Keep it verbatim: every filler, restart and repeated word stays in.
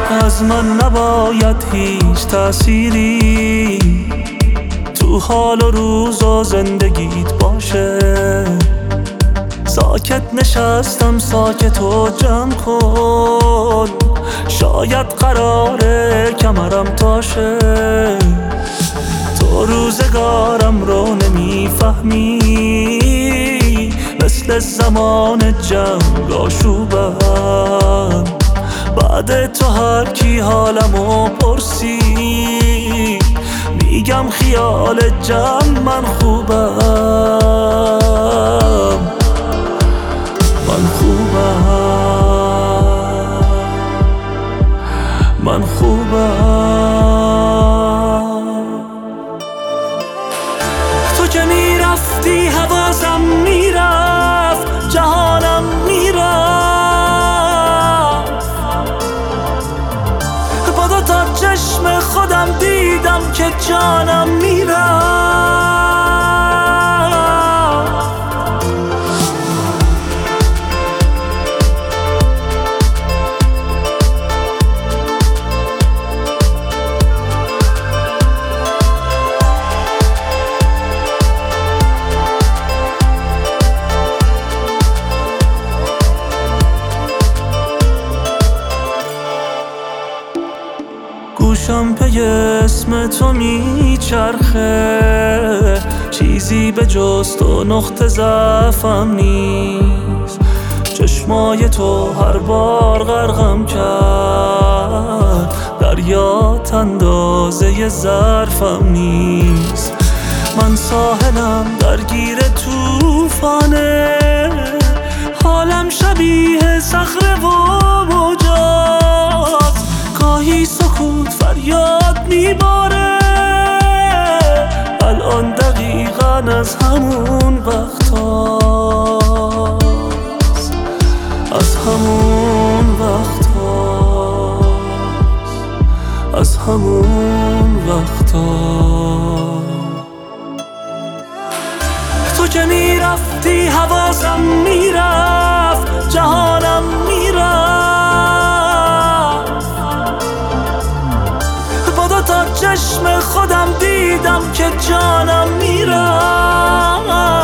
از من نباید هیچ تأثیری تو حال و روز و زندگیت باشه. ساکت نشستم ساکت و جمع کن، شاید قراره کمرم تاشه. تو روزگارم رو نمیفهمی، مثل زمان جنگ آشوبم. بعد تو هر کی حالمو پرسی، میگم خیال جمع من خوبم، من خوبم، من خوبم. تو که میرفتی حواسم میرفت، جهانم میرفت. با دو تا چشم خودم دیدم که جانم میرفت. گوشم پی اسم تو میچرخه، چیزی به جز تو نقطه ضعفم نیست. چشمای تو هر بار غرقم کرد، دریات اندازه ظرفم نیست. من ساحلم درگیر توفانه، حالم شبیه صخره و موجات. گاهی سکوت فریاد میباره، الان دقیقاً از همون وقت هاست، از همون وقت هاست، از همون وقت هاست. تو که میرفتی حواسم میرفت، جهانم میرفت. با دو تا چشم خودم دیدم که جانم میرفت.